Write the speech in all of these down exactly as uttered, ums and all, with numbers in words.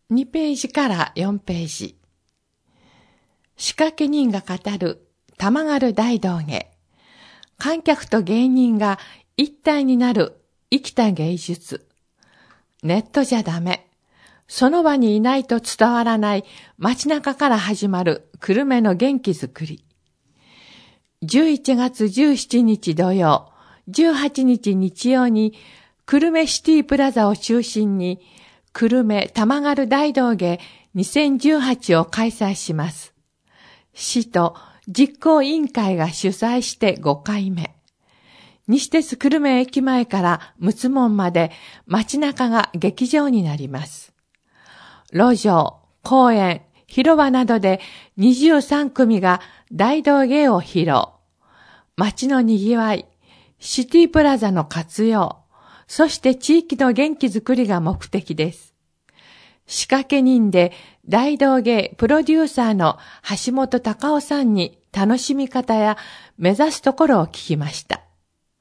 にページからよんページ。仕掛け人が語る玉軽大道芸。観客と芸人が一体になる生きた芸術。ネットじゃダメ。その場にいないと伝わらない街中から始まる久留米の元気づくり。じゅういちがつじゅうしちにち土曜、じゅうはちにち日曜に久留米シティプラザを中心に久留米玉軽大道芸にせんじゅうはちを開催します。市と実行委員会が主催してごかいめ。西鉄久留米駅前から陸奥門まで街中が劇場になります。路上、公園、広場などでにじゅうさんくみが大道芸を披露。街の賑わい、シティプラザの活用、そして地域の元気づくりが目的です。仕掛け人で大道芸プロデューサーの橋本隆夫さんに楽しみ方や目指すところを聞きました。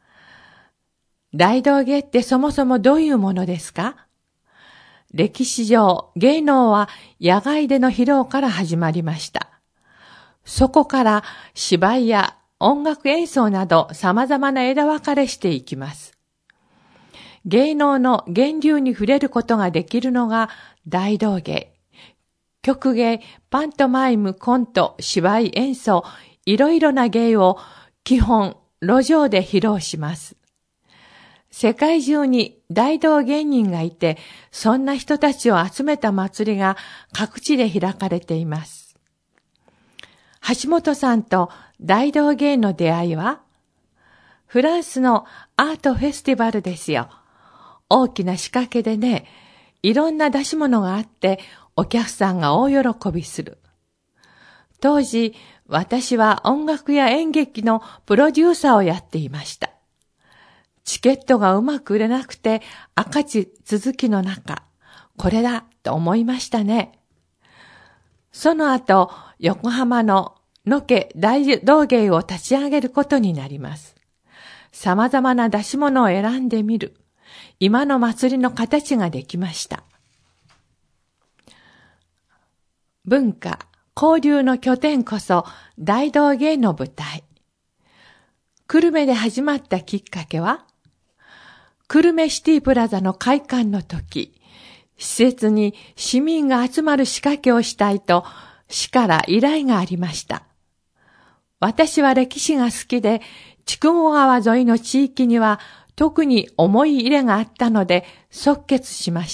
大道芸ってそもそもどういうものですか？歴史上、芸能は野外での披露から始まりました。そこから芝居や音楽演奏など様々な枝分かれしていきます。芸能の源流に触れることができるのが大道芸。曲芸、パントマイム、コント、芝居演奏、いろいろな芸を基本路上で披露します。世界中に大道芸人がいて、そんな人たちを集めた祭りが各地で開かれています。橋本さんと大道芸の出会いは、フランスのアートフェスティバルですよ。大きな仕掛けでね、いろんな出し物があって、お客さんが大喜びする。当時、私は音楽や演劇のプロデューサーをやっていました。チケットがうまく売れなくて赤字続きの中、これだと思いましたね。その後、横浜の野家大道芸を立ち上げることになります。様々な出し物を選んでみる。今の祭りの形ができました。文化、交流の拠点こそ大道芸の舞台。久留米で始まったきっかけは、久留米シティプラザの開館の時、施設に市民が集まる仕掛けをしたいと市から依頼がありました。私は歴史が好きで、筑後川沿いの地域には特に思い入れがあったので即決しました。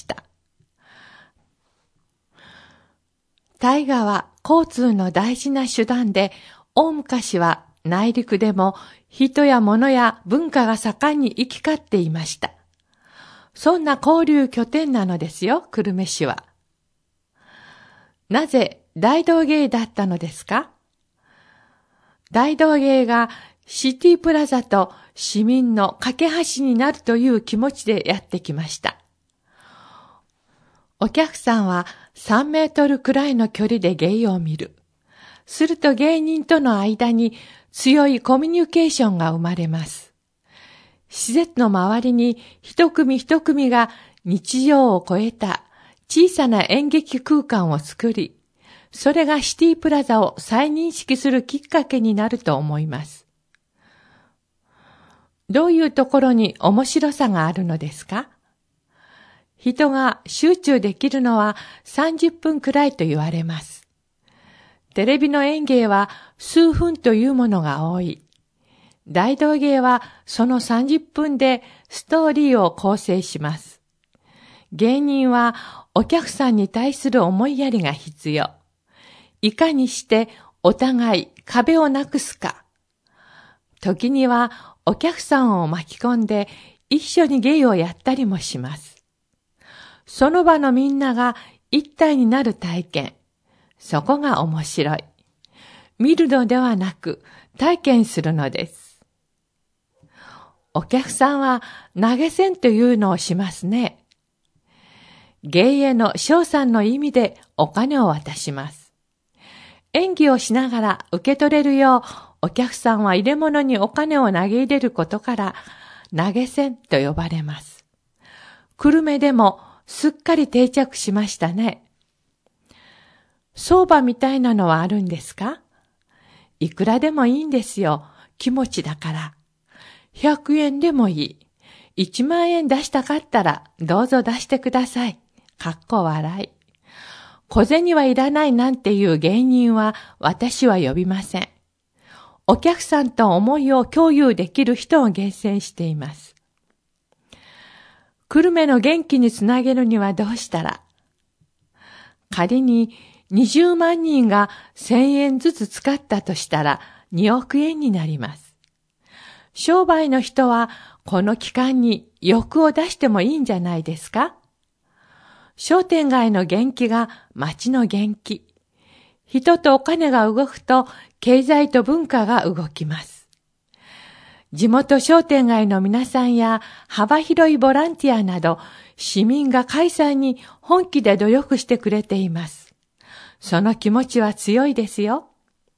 大河は交通の大事な手段で、大昔は内陸でも人や物や文化が盛んに行き交っていました。そんな交流拠点なのですよ、久留米市は。なぜ大道芸だったのですか？大道芸がシティプラザと市民の架け橋になるという気持ちでやってきました。お客さんはさんメートルくらいの距離で芸を見る。すると芸人との間に強いコミュニケーションが生まれます。施設の周りに一組一組が日常を超えた小さな演劇空間を作り、それがシティプラザを再認識するきっかけになると思います。どういうところに面白さがあるのですか？人が集中できるのはさんじゅっぷんくらいと言われます。テレビの演芸は数分というものが多い。大道芸はそのさんじゅっぷんでストーリーを構成します。芸人はお客さんに対する思いやりが必要。いかにしてお互い壁をなくすか。時にはお客さんを巻き込んで一緒に芸をやったりもします。その場のみんなが一体になる体験。そこが面白い。見るのではなく体験するのです。お客さんは投げ銭というのをしますね。芸への賞賛の意味でお金を渡します。演技をしながら受け取れるようお客さんは入れ物にお金を投げ入れることから投げ銭と呼ばれます。久留米でもすっかり定着しましたね。 相場みたいなのはあるんですか？いくらでもいいんですよ。気持ちだから。ひゃくえんでもいい。いちまんえん出したかったらどうぞ出してください。かっこ笑い。小銭はいらないなんていう芸人は私は呼びません。お客さんと思いを共有できる人を厳選しています。久留米の元気につなげるにはどうしたら？仮ににじゅうまんにんがせんえんずつ使ったとしたらにおくえんになります。商売の人はこの期間に欲を出してもいいんじゃないですか？商店街の元気が町の元気。人とお金が動くと経済と文化が動きます。地元商店街の皆さんや幅広いボランティアなど市民が開催に本気で努力してくれています。その気持ちは強いですよ。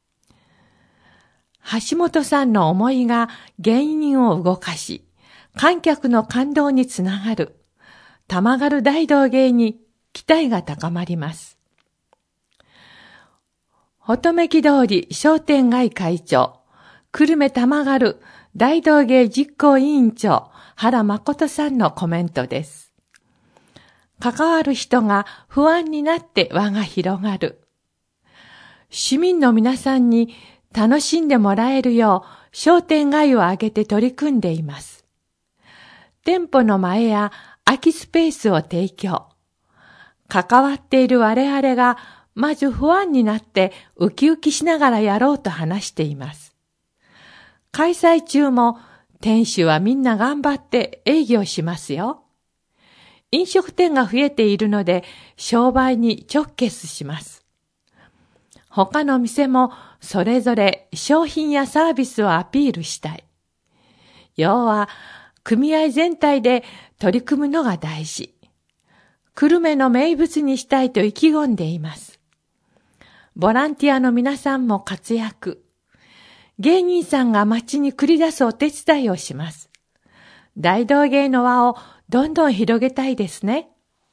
橋本さんの思いが芸人を動かし、観客の感動につながる。玉軽大道芸に期待が高まります。乙女木通り商店街会長、久留米玉軽大道芸実行委員長、原誠さんのコメントです。関わる人が不安になって輪が広がる。市民の皆さんに楽しんでもらえるよう商店街を挙げて取り組んでいます。店舗の前や空きスペースを提供。関わっている我々がまず不安になってウキウキしながらやろうと話しています。開催中も店主はみんな頑張って営業しますよ。飲食店が増えているので商売に直結します。他の店もそれぞれ商品やサービスをアピールしたい。要は組合全体で取り組むのが大事。久留米の名物にしたいと意気込んでいます。ボランティアの皆さんも活躍。芸人さんが街に繰り出すお手伝いをします。大道芸の輪をどんどん広げたいですね。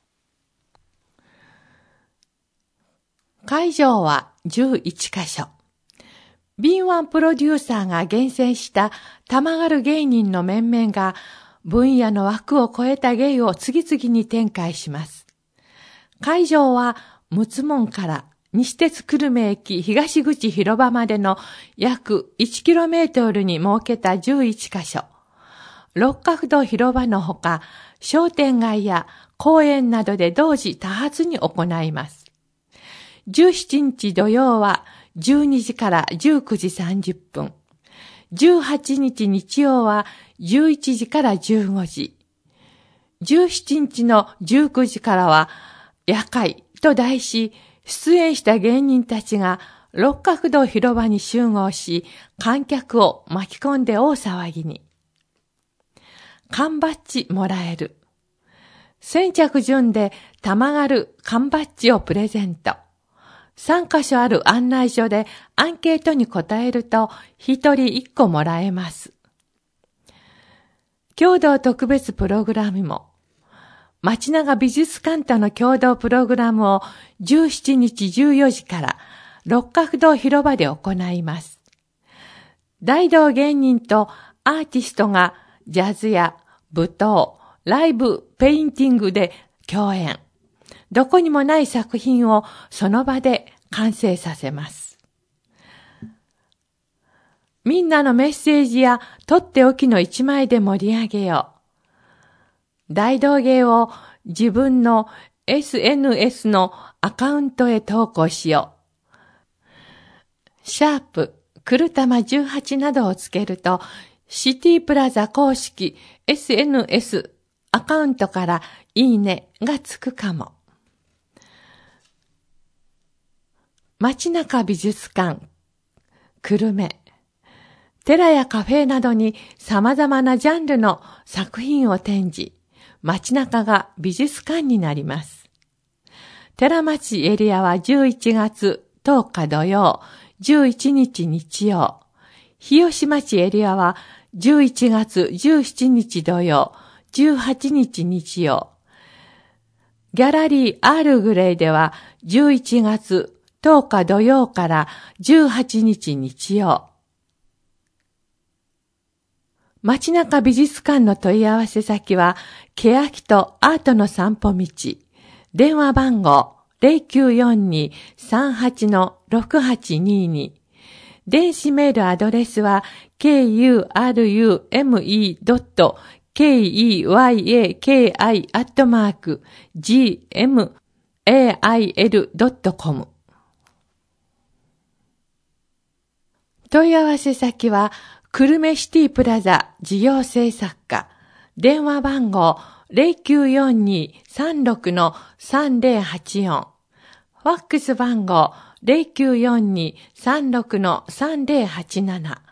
会場はじゅういちカ所。敏腕プロデューサーが厳選した玉軽芸人の面々が分野の枠を超えた芸を次々に展開します。会場は陸奥門から西鉄久留米駅東口広場までの約 いちキロメートル に設けたじゅういちカ所。六角堂広場のほか、商店街や公園などで同時多発に行います。じゅうしちにち土曜はじゅうにじからじゅうくじさんじゅっぷん。じゅうはちにち日曜はじゅういちじからじゅうごじ。じゅうしちにちのじゅうくじからは夜会と題し、出演した芸人たちが六角堂広場に集合し、観客を巻き込んで大騒ぎに。缶バッジもらえる。先着順で玉軽缶バッジをプレゼント。さんカ所ある案内所でアンケートに答えるとひとりいっこもらえます。共同特別プログラムも。町永美術館との共同プログラムをじゅうしちにちじゅうよじから六角堂広場で行います。大道芸人とアーティストがジャズや舞踏、ライブ、ペインティングで共演。どこにもない作品をその場で完成させます。みんなのメッセージやとっておきの一枚で盛り上げよう。大道芸を自分の エスエヌエス のアカウントへ投稿しよう。シャープ、くるたまじゅうはちなどをつけると、シティプラザ公式 エスエヌエス アカウントからいいねがつくかも。街中美術館、久留米。寺やカフェなどに様々なジャンルの作品を展示。街中が美術館になります。寺町エリアはじゅういちがつとおか土曜、じゅういちにち日曜。日吉町エリアはじゅういちがつじゅうしちにち土曜、じゅうはちにち日曜。ギャラリーアールグレイではじゅういちがつとおか土曜からじゅうはちにち日曜。街中美術館の問い合わせ先は、けやきとアートの散歩道。電話番号 ゼロきゅうよんに さんはち ろくはちにに。電子メールアドレスは ケーユーアールユーエムイードットケーイーワイエーケーアイ アットマーク ジーエムエーアイエル ドットコム。問い合わせ先は、久留米シティプラザ事業制作課。電話番号 ゼロきゅうよんに さんろく さんぜろはちよん。ファックス番号 ゼロきゅうよんに さんろく さんぜろはちなな。